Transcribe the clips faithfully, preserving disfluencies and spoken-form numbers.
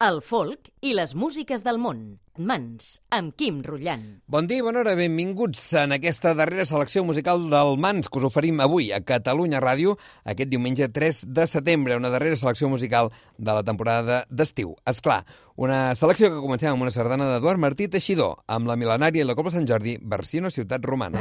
el folk i les músiques del món. Mans, amb Quim Rullant. Bon dia i bona hora, benvinguts en aquesta darrera selecció musical del Mans que us oferim avui a Catalunya Ràdio, aquest diumenge tres de setembre, una darrera selecció musical de la temporada d'estiu. Esclar, una selecció que comencem amb una sardana d'Eduard Martí Teixidor, amb la Mil·lenària i la Cobla Sant Jordi, versió una ciutat romana.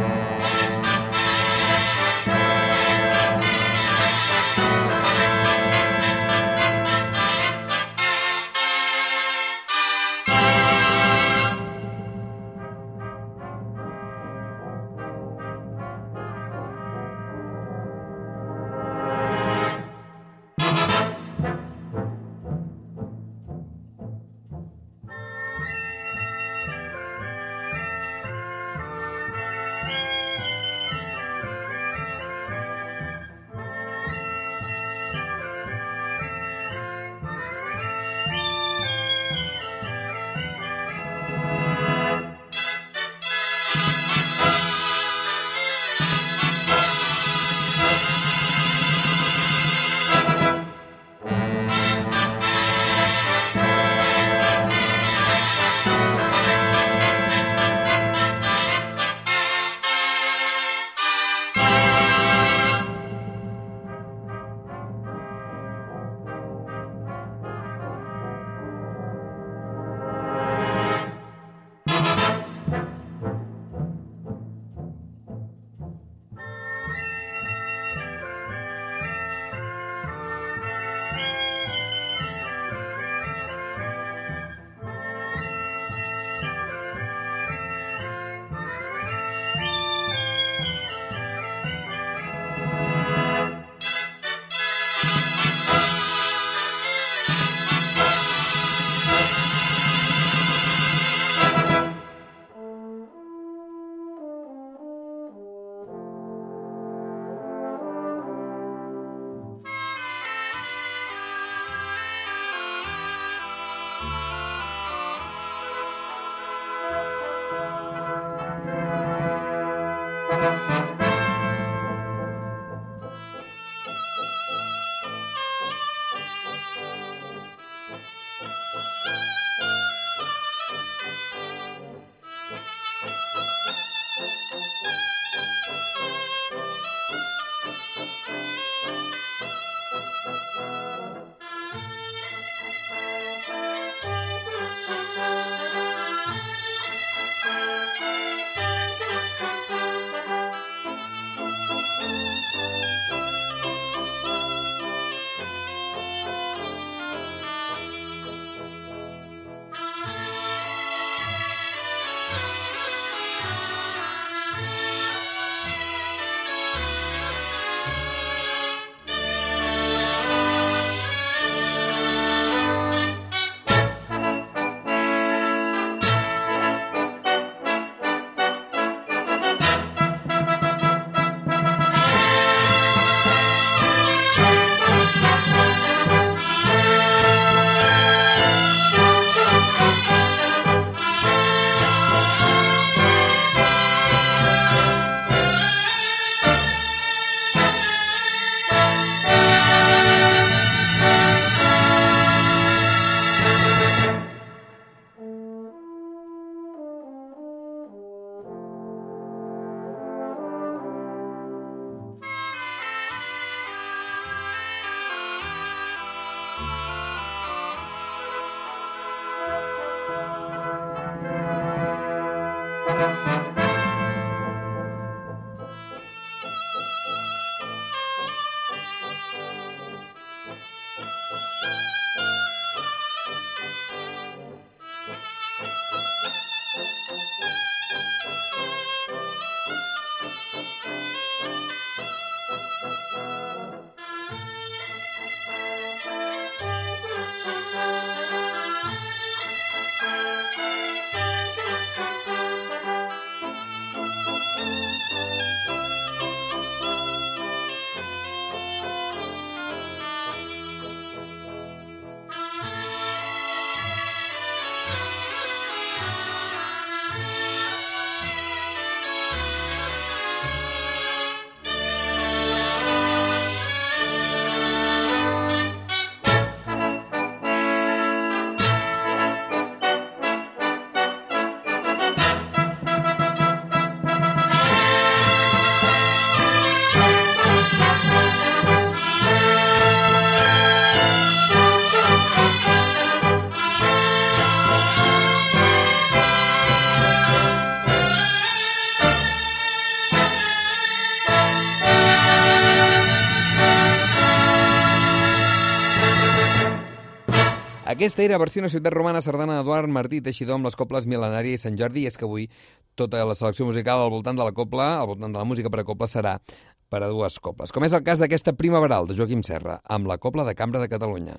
Aquesta era versió una ciutat romana, sardana d'Eduard Martí Teixidor amb les coples Mil·lenària i Sant Jordi, i és que avui tota la selecció musical al voltant de la copla, al voltant de la música per a copla, serà per a dues coples, com és el cas d'aquesta Primaveral de Joaquim Serra, amb la Copla de Cambra de Catalunya.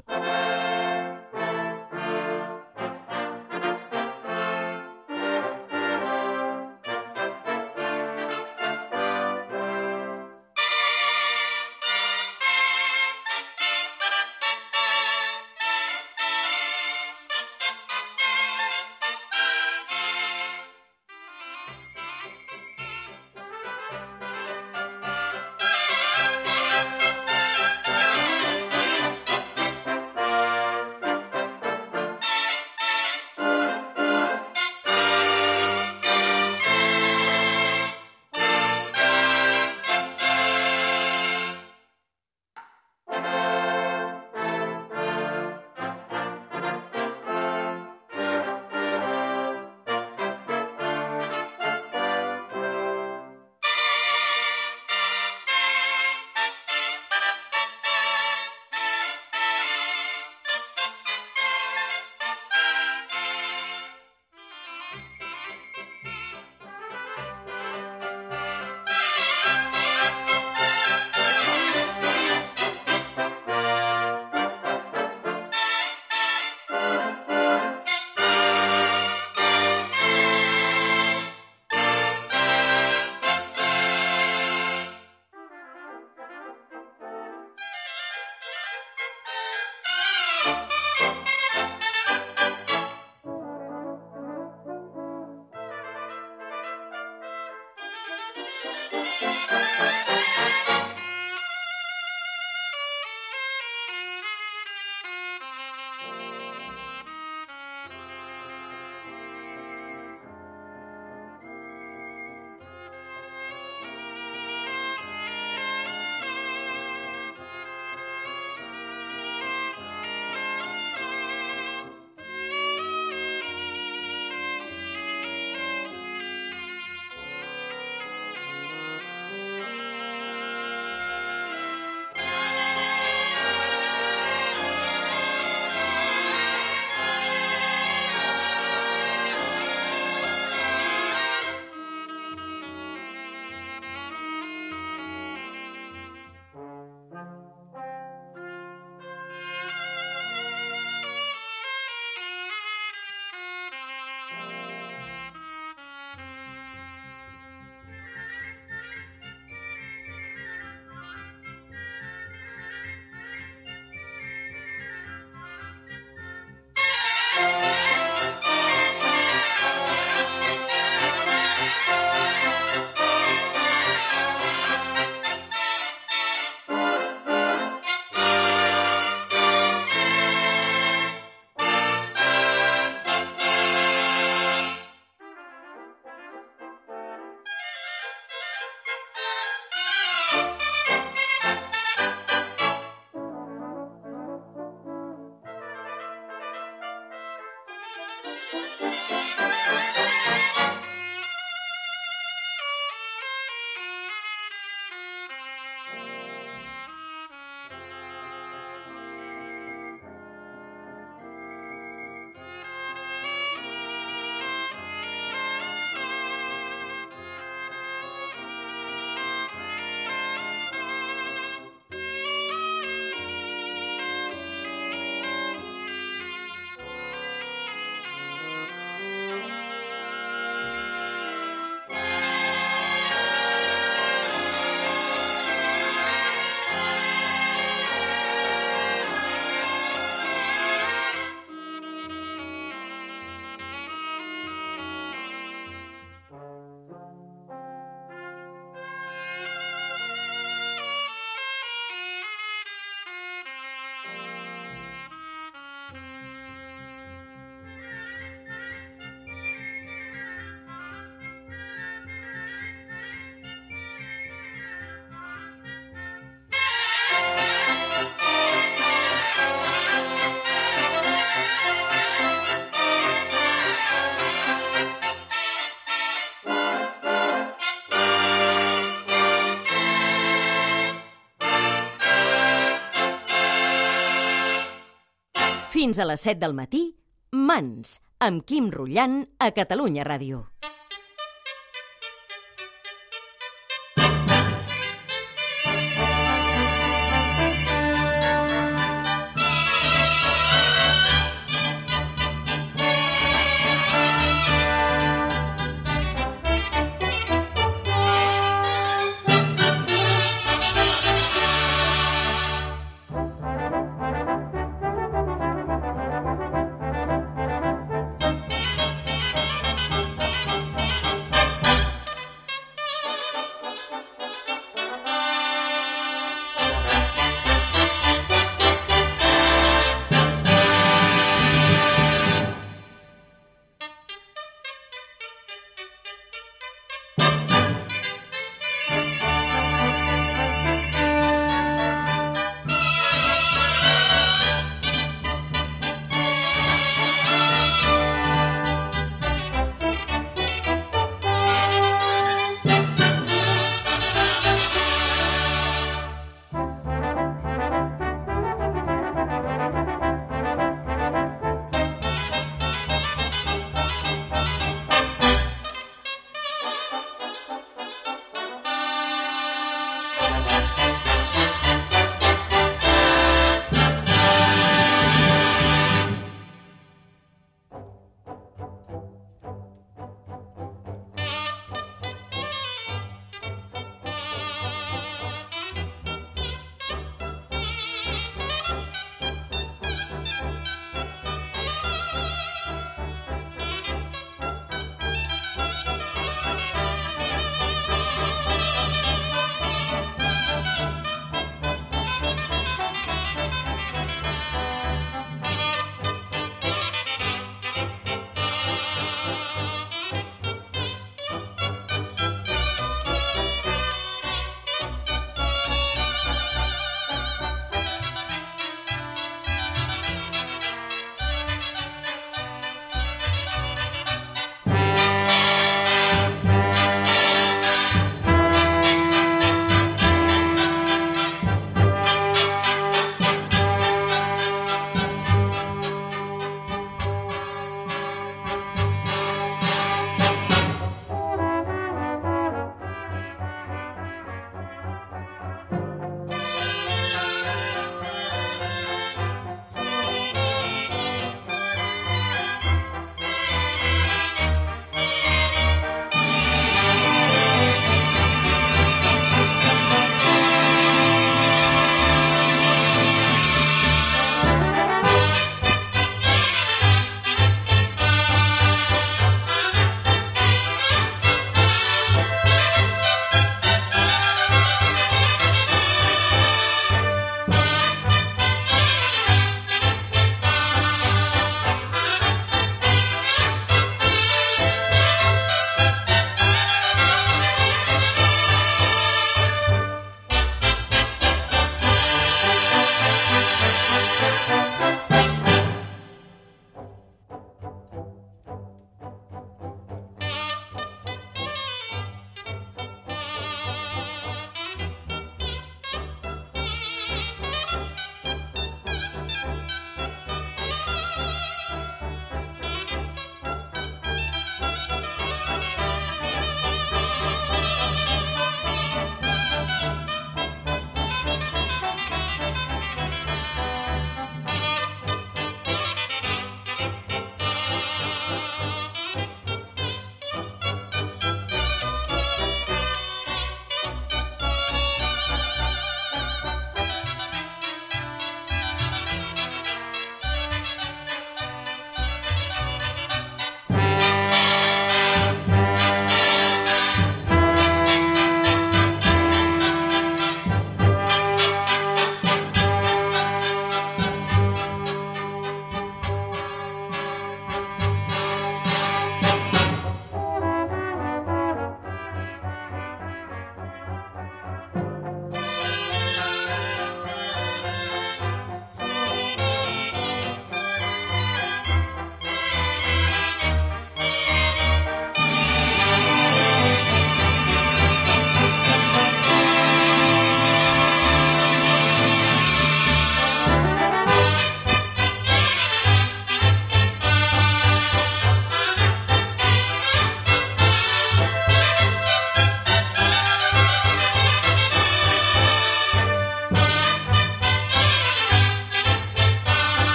Fins a les set del matí, Mans, amb Quim Rullant, a Catalunya Ràdio.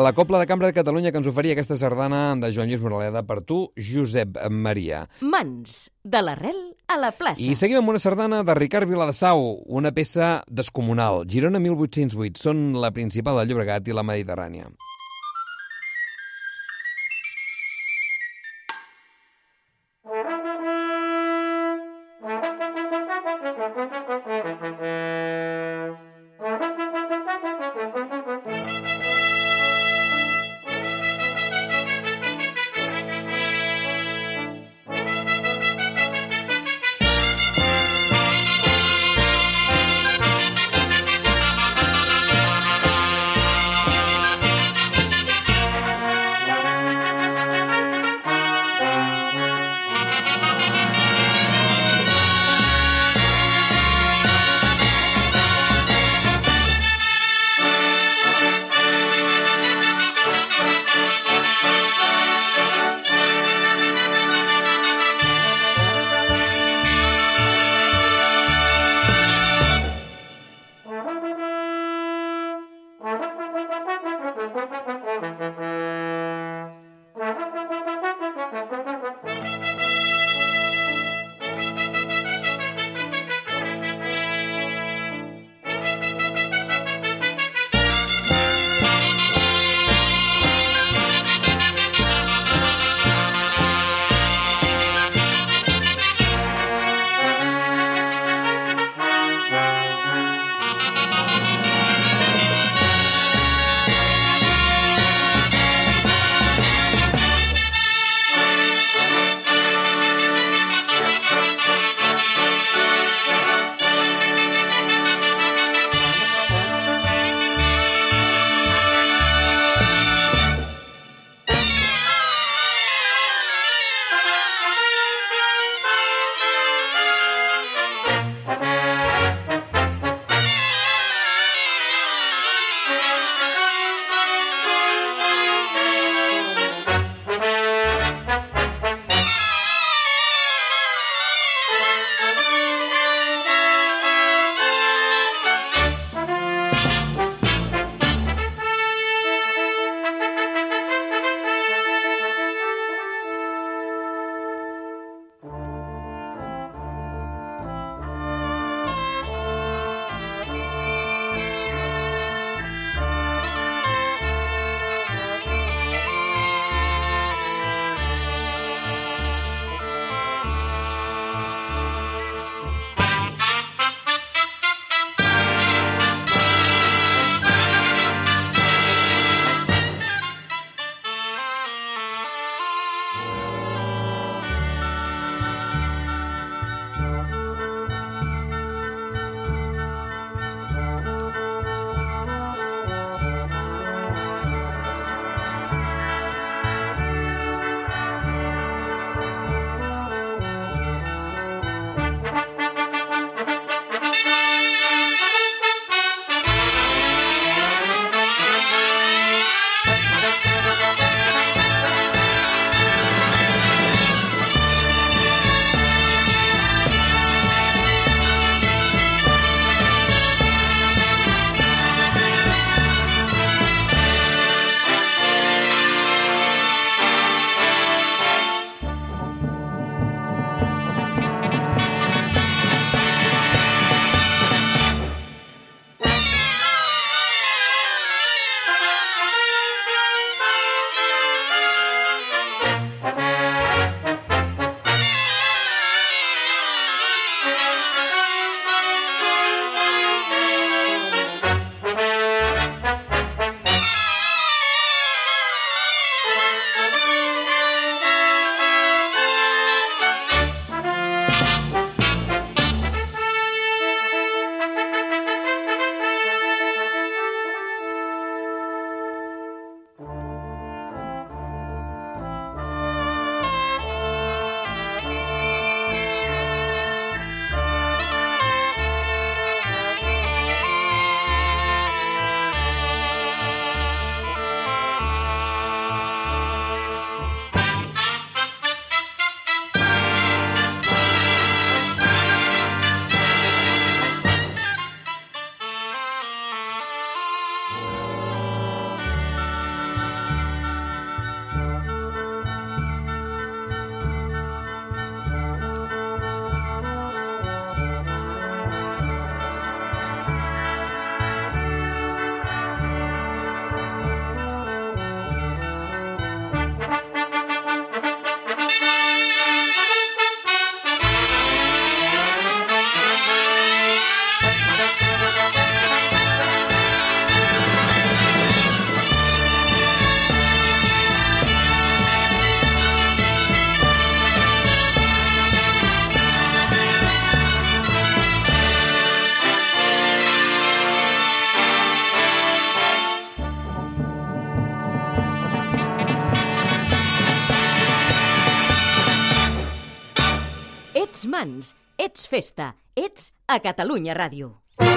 la Cobla de Cambra de Catalunya que ens oferia aquesta sardana de Joan Lluís Moraleda per tu, Josep Maria. Mans, de l'arrel a la plaça. I seguim amb una sardana de Ricard Viladesau, una peça descomunal. Girona mil vuit-cents vuit, són la principal del Llobregat i la Mediterrània. Mans, ets festa, ets a Catalunya Ràdio.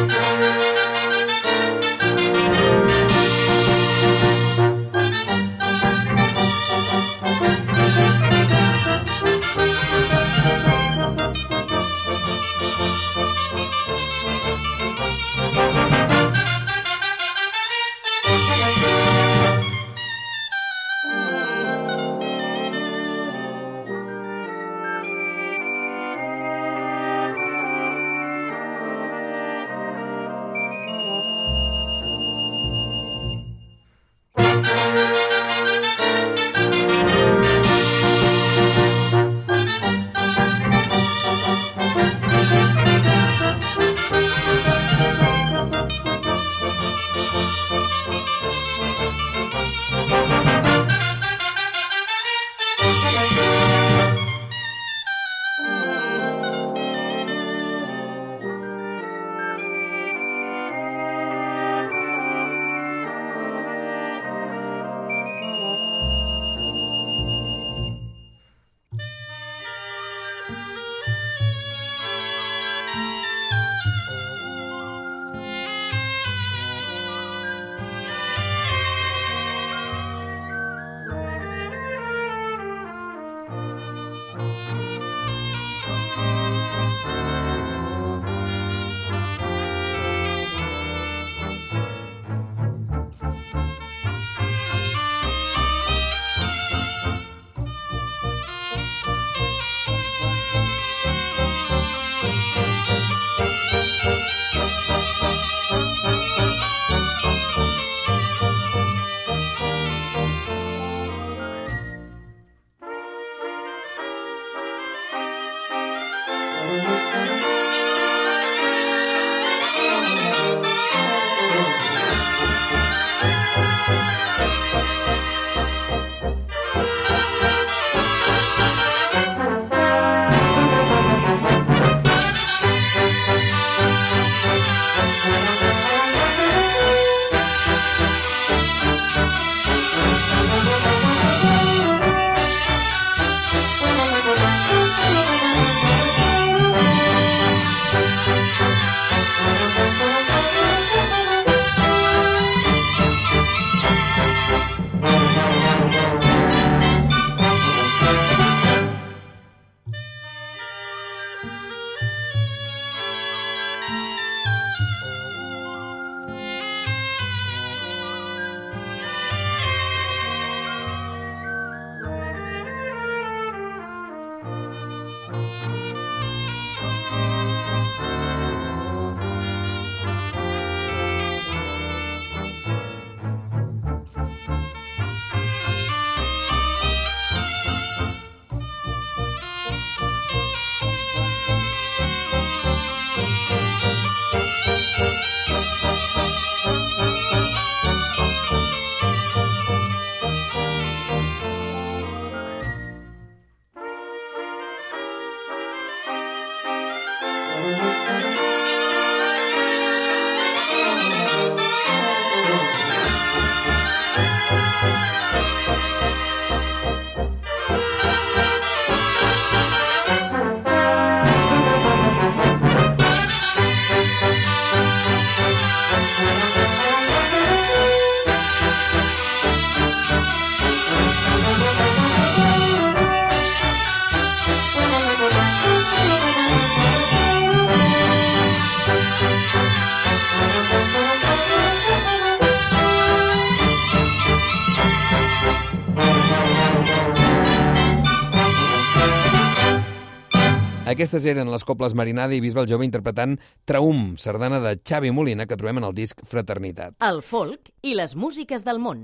Aquestes eren les Coples Marinada i Bisbal Jove interpretant Traum, sardana de Xavi Molina, que trobem en el disc Fraternitat. El folk i les músiques del món.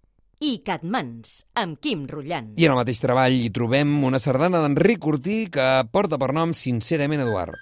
I Catmans, amb Quim Rullant. I en el mateix treball hi trobem una sardana d'Enric Cortí que porta per nom Sincerament Eduard.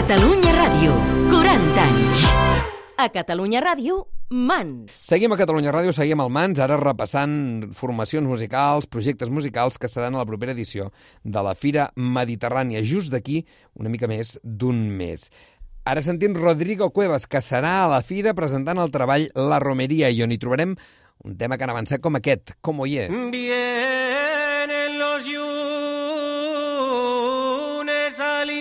Catalunya Ràdio, quaranta anys. A Catalunya Ràdio, Mans. Seguim a Catalunya Ràdio, seguim al Mans, ara repassant formacions musicals, projectes musicals que seran a la propera edició de la Fira Mediterrània, just d'aquí una mica més d'un mes. Ara sentim Rodrigo Cuevas, que serà a la Fira presentant el treball La Romería, i on hi trobarem un tema que han avançat com aquest, Com Oye. Vienen los llunes al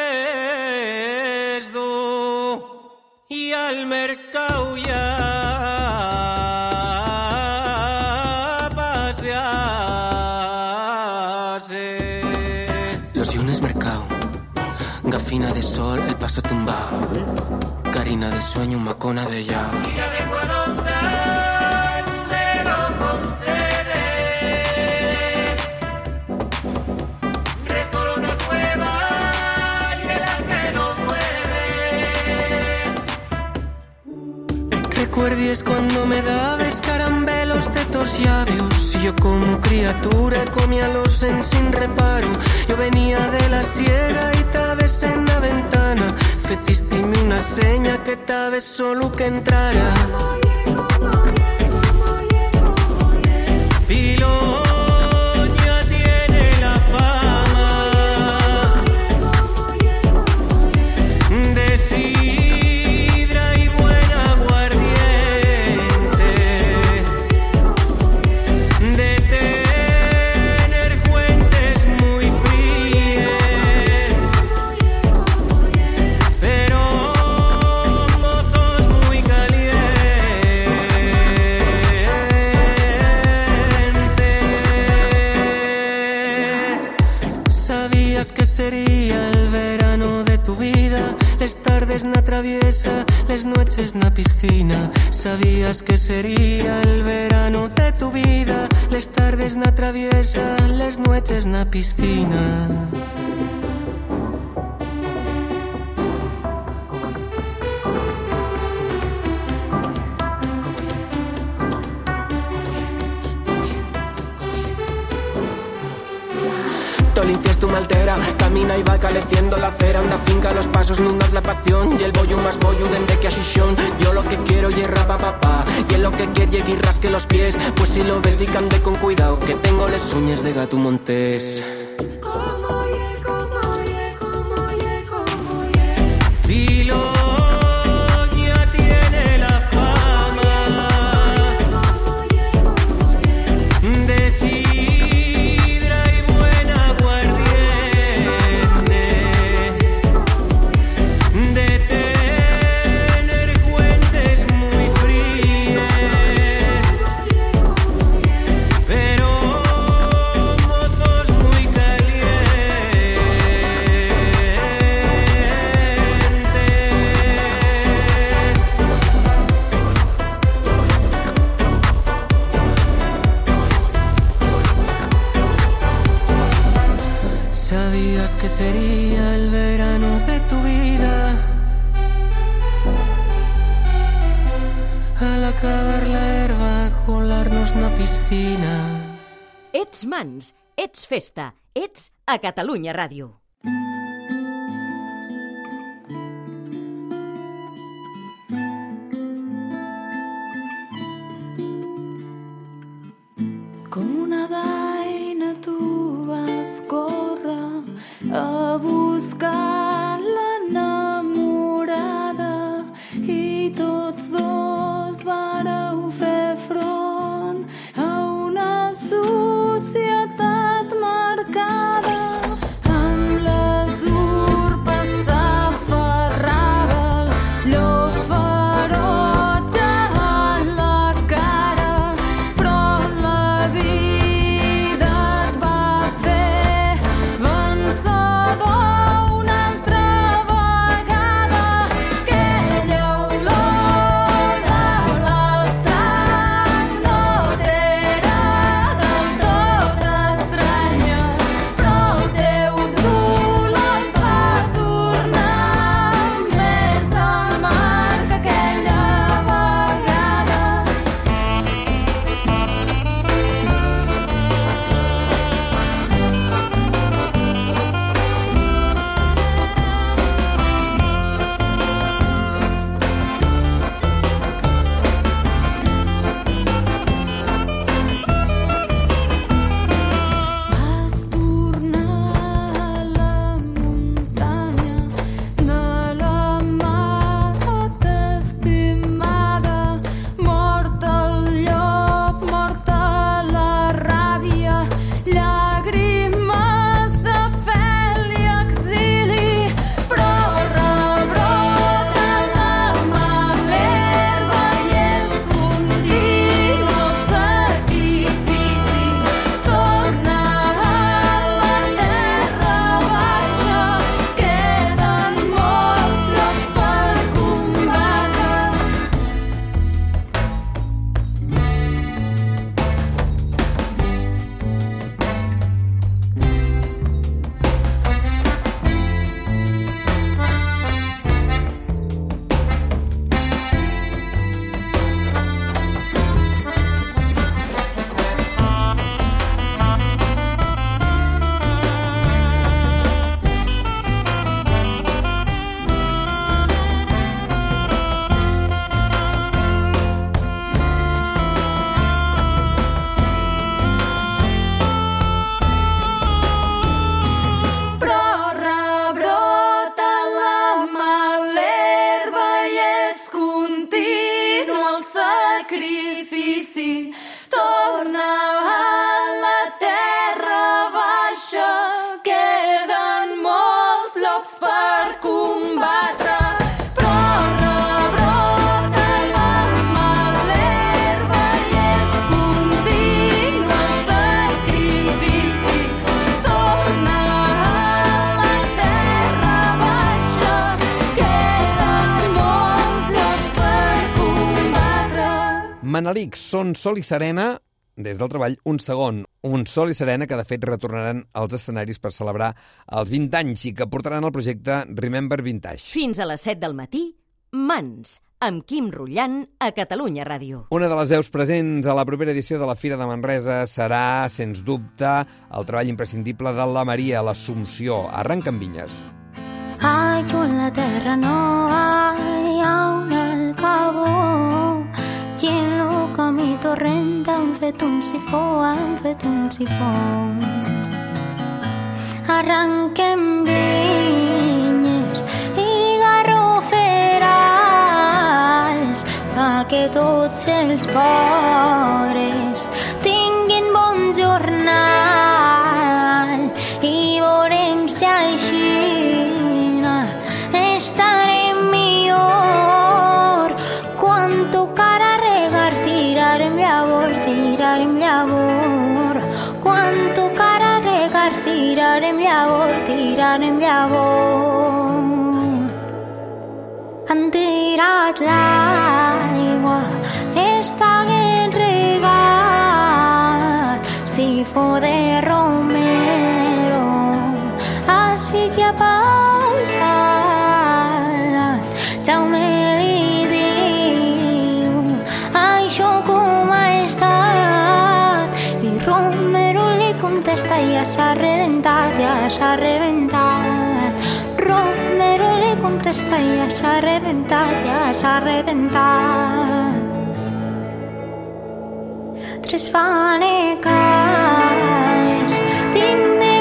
infiesto y al mercado ya pasearse. Los llunes mercado, gafina de sol, el paso tumbado, carina de sueño, macona de ya. Silla de cuadranta, de lo concede. Rezo una cueva y el que lo mueve. Recuerdes cuando me dabes caramelos de tus labios, y yo como criatura comíalos en sin reparo. Yo venía de la sierra y tabes en la ventana, fecistime una seña que tabes solo que entrara. Piloña tiene la fama de sidra y buen aguardiente, de tener cuentes muy fríes, pero mozos muy calientes. ¿Sabías que sería el verano de tu vida? Les tardes na traviesa, les noches na piscina. ¿Sabías que sería el verano de tu vida? Les tardes na traviesa, les noches na piscina. Todo el infiesto me altera, camina y va caleciendo la cera. Una finca, los pasos, nunca la pasión. Y el bollo más bollo dende que asisión. Yo lo que quiero y rapa papá, y en lo que quiero y rasque los pies. Pues si lo ves, dícande con cuidado, que tengo les uñas de gato montés. Piloña tiene la fama de sidra y buen aguardiente, de tener cuentes muy fríes, pero mozos muy calientes. ¿Sabías que sería el verano de tu vida? Al acabar la herba, colarnos na piscina. Ets Mans, ets festa, ets a Catalunya Ràdio. Com una daina tu vas córrer a buscar l'enamorada i tots dos vareu fer front a una societat marcada amb les sacrifici. Torna a la terra baixa, queden molts llops per combatre. Manelic, Son, Sol i Serena, des del treball Un Segon. Un Sol i Serena que de fet retornaran als escenaris per celebrar els vint anys i que portaran el projecte Remember Vintage. Fins a les set del matí, Mans, amb Quim Rullant a Catalunya Ràdio. Una de les veus presents a la propera edició de la Fira de Manresa serà, sens dubte, el treball imprescindible de la Maria, l'Assumpció. Arranca amb Vinyes. Hay en la terra no hay aún el cabo i en lo camí torrent han fet un sifó, han fet un sifó. Arranquem vinyes i garroferals pa que tots els pobres tinguin bon jornal i veurem si així estarem millor quan tocarà regar, tirarem llavor, tirarem llavor. Quan tocarà regar, tirarem llavor, tirarem llavor. Han tirat l'aigua, estaguem regat, sifó de romero, així que ha passat. Jaume li diu, això com ha estat, i Romero li contesta, ja s'ha reventat, ja s'ha reventat. Romero li contesta, ja s'ha reventat, ja s'ha reventat. Tres fanecades tinc de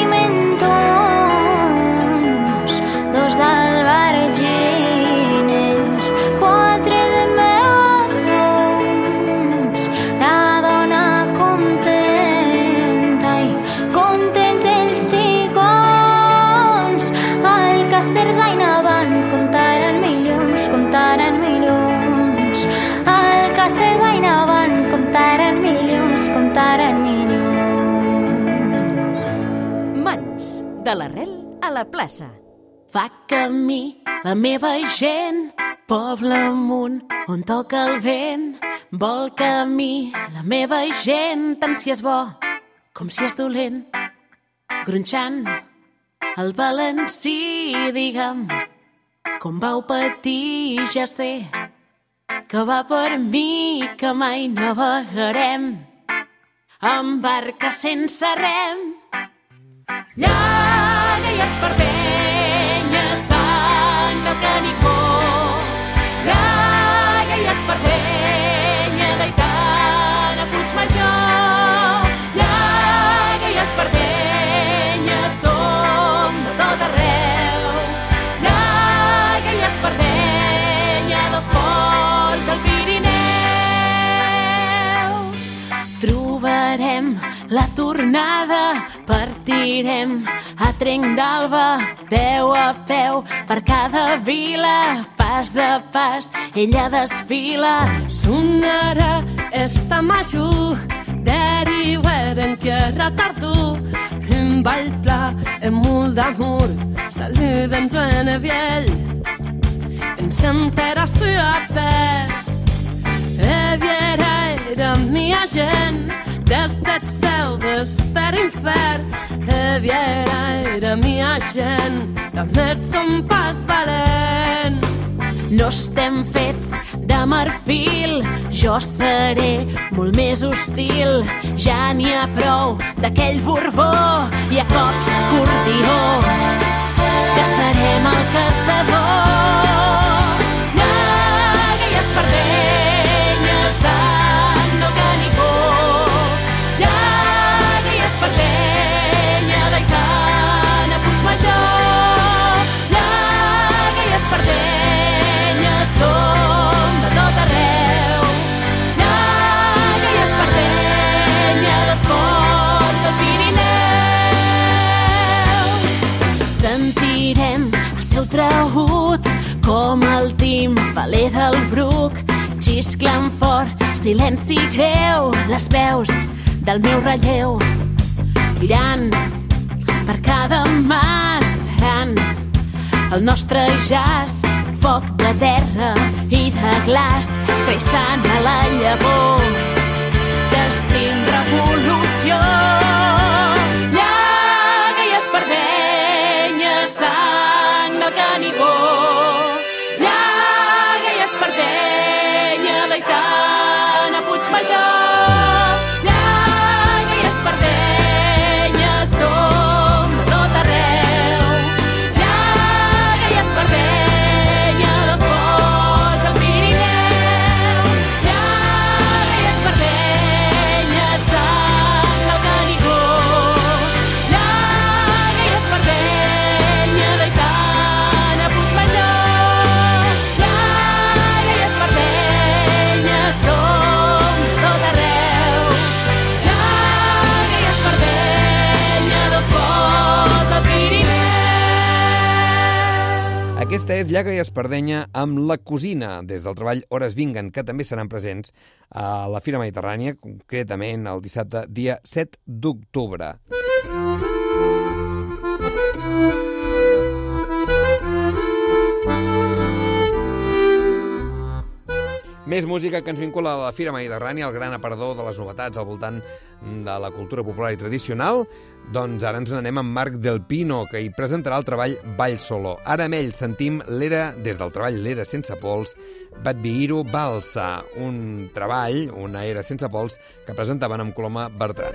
pimentons, dos d'albergines, quatre de melons. La dona contenta i contents els xicons. Al caser d'Ainaban comptaran milions, comptaran milions. Al caser d'Ainaban comptaran milions, comptaran milions. Mans, de l'arrel a la plaça. Fa camí la meva gent, poble amunt on toca el vent. Vol camí la meva gent, tant si és bo com si és dolent. Gronxant el valencí, digue'm, com vau patir, ja sé que va per mi, que mai navegarem amb barca sense rem. Llaga i espardenya, sang del Canigó. Llaga i espardenya, d'Aitana Puigmajor. Llaga i espardenya, som de tot arreu. Llaga i espardenya, dels ports del Pirineu. Trobarem la tornada, partirem a trenc d'alba, peu a peu, per cada vila, pas a pas, ella desfila. Sonarà esta major, derivaren que retardo, en ball pla, en molt d'amor, saluden Joana Viell, en sentera ciutat, eviera era mia gent, des del cel, des de l'infern, eviera era mia gent, també som pas valent. No estem fets de marfil, jo seré molt més hostil. Ja n'hi ha prou d'aquell Borbó i a cops cordió, que serem el caçador. Llaga i espardenya, sang del Canigó. Llaga i espardenya, d'Aitana Puigmajor. Llaga i espardenya, som de tot arreu. xisclen fort, silenci greu, les veus del meu relleu mirant per cada mà seran el nostre jazz, foc de terra i de glaç, creixant a la llavor d'extint revolució. Llaga i espardenya, sang del Canigó. Llaga i espardenya, d'Aitana Puigmajor. Llaga i espardenya, som de tot arreu. Llaga i espardenya, dels ports al Pirineu. Llaga i espardenya, sang del Canigó. Llaga i espardenya, d'Aitana Puigmajor. Llaga i espardenya, som de tot arreu. Llaga i espardenya, dels ports al Pirineu. Aquesta és Llaga i espardenya amb La Cosina, des del treball Hores Vinguen, que també seran presents a la Fira Mediterrània, concretament el dissabte, dia set d'octubre. Més música que ens vincula a la Fira Mediterrània, el gran aparador de les novetats al voltant de la cultura popular i tradicional. Doncs ara ens n'anem amb Marc Del Pino, que hi presentarà el treball Ball Solo. Ara amb ell sentim l'era, des del treball L'era sense pols, Batbihiru Balsa, un treball, una era sense pols, que presentaven amb Coloma Bertran.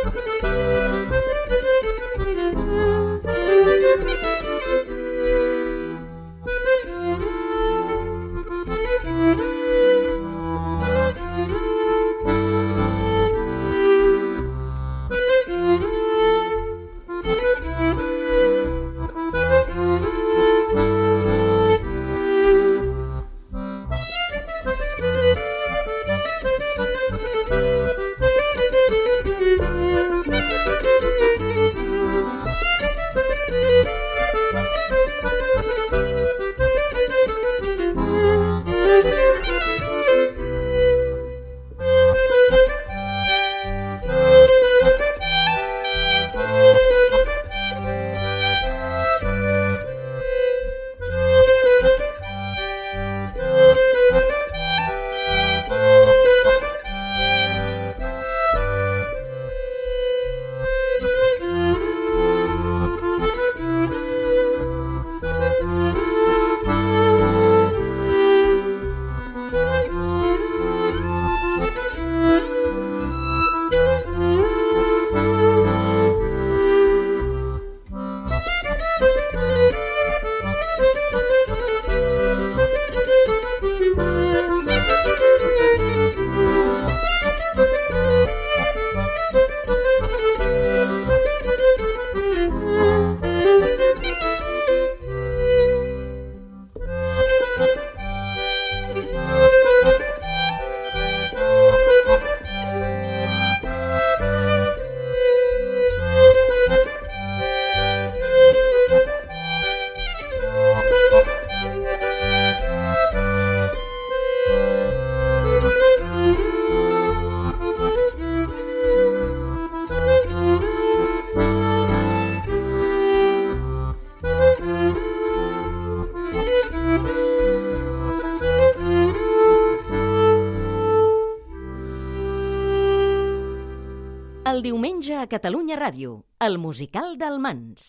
El diumenge a Catalunya Ràdio, el musical del Mans.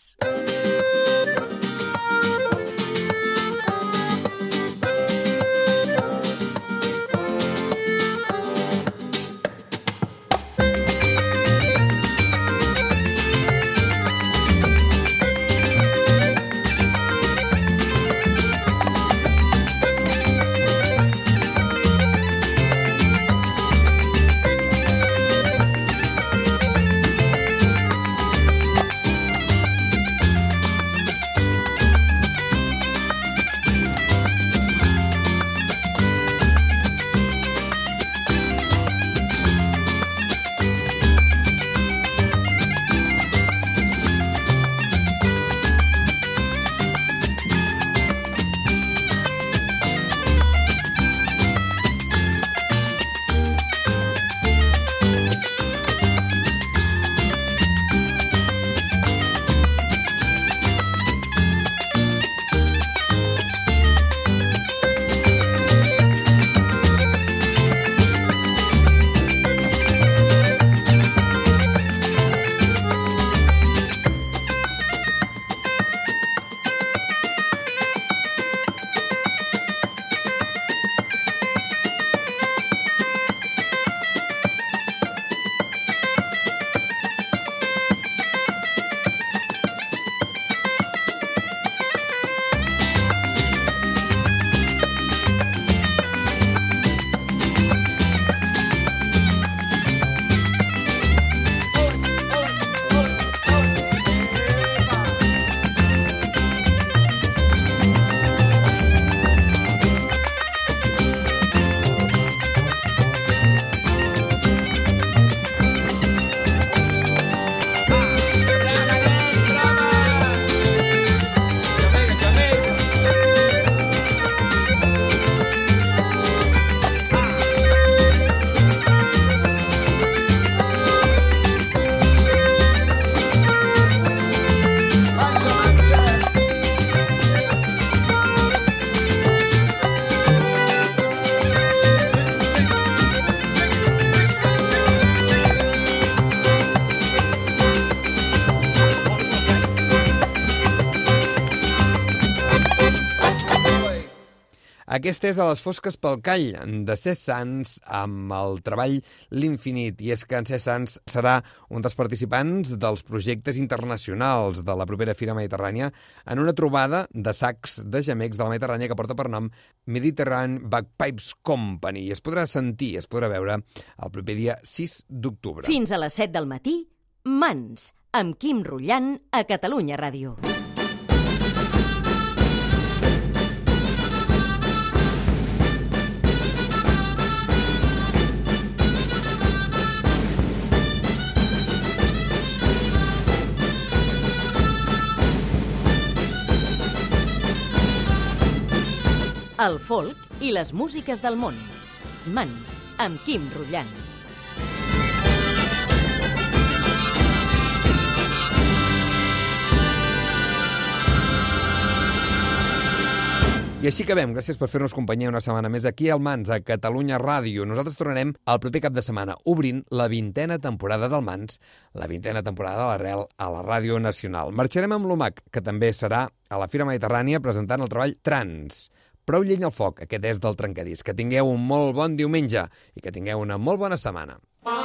Aquest és A les fosques pel call, de Cés Sans, amb el treball L'Infinit. I és que en Cés Sans serà un dels participants dels projectes internacionals de la propera Fira Mediterrània en una trobada de sacs de gemecs de la Mediterrània que porta per nom Mediterranean Bagpipes Company. I es podrà sentir, es podrà veure el proper dia sis d'octubre. Fins a les set del matí, Mans, amb Quim Rullant a Catalunya Ràdio. El folk i les músiques del món. Mans, amb Quim Rullant. I així acabem. Gràcies per fer-nos companyia una setmana més aquí al Mans, a Catalunya Ràdio. Nosaltres tornarem el proper cap de setmana, obrint la vintena temporada del Mans, la vintena temporada de l'Arrel a la Ràdio Nacional. Marxarem amb l'U M A C, que també serà a la Fira Mediterrània presentant el treball Trans. Prou llenya al foc, aquest és del Trencadís. Que tingueu un molt bon diumenge i que tingueu una molt bona setmana.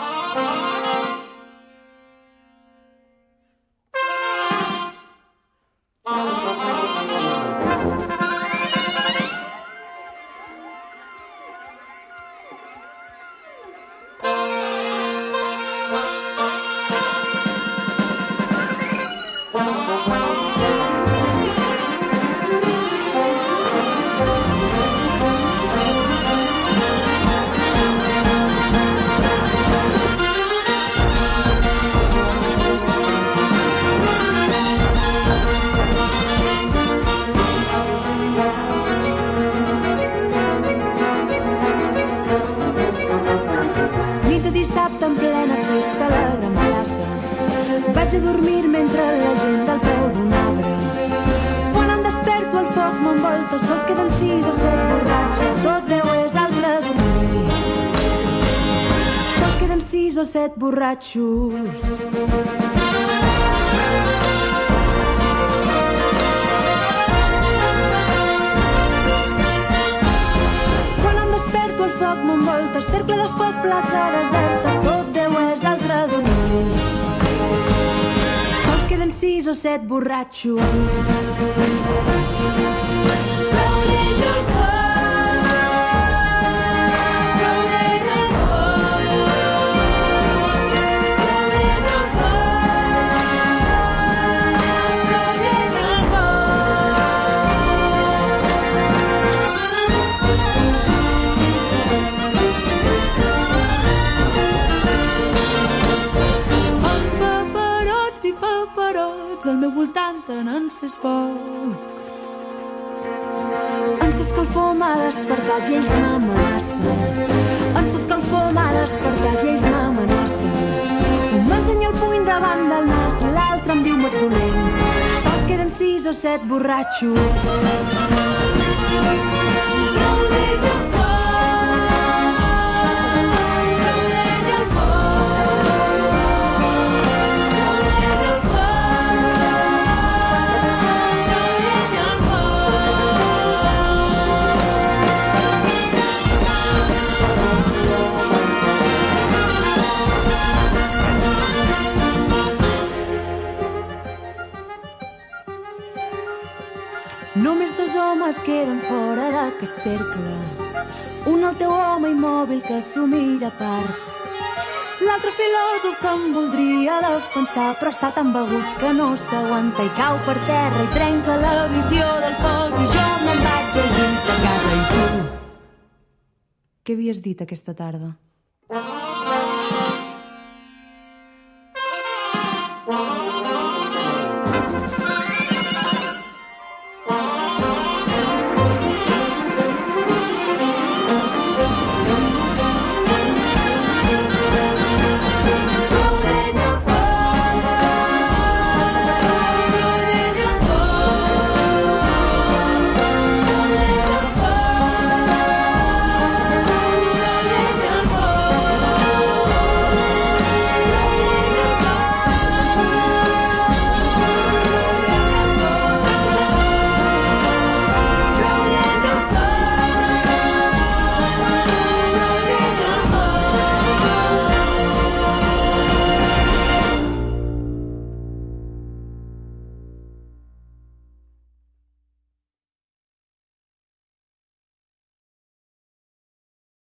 Dissabte en plena festa a la Gran Plaça vaig a dormir mentre la gent del peu d'un arbre. Quan em desperto el foc m'envolta, sols queden sis o set borratxos, tot deu és altre dormir. Sols queden sis o set borratxos. Desperto el foc m'envolta, cercle de foc, plaça deserta, tot deu és altre dormir. Sols queden sis o set borratxos. Prou llenya al foc, prou llenya al foc, prou llenya al foc, prou llenya al foc. Al meu voltant en encès foc. Encès que el fum m'ha despertat i ells m'amenacen. Encès que el fum m'ha despertat i ells m'amenacen. Un m'ensenya el puny davant del nas, l'altre em diu mots dolents. Sols queden sis o set borratxos. Prou llenya al foc, prou llenya al foc, prou llenya al foc. Només dos homes queden fora d'aquest cercle. Un el teu home immòbil que s'ho mira a part. L'altre filòsof que em voldria defensar, però està tan begut que no s'aguanta i cau per terra i trenca la visió del foc. I jo me'n vaig al llit de casa. I tu? Què havies dit aquesta tarda?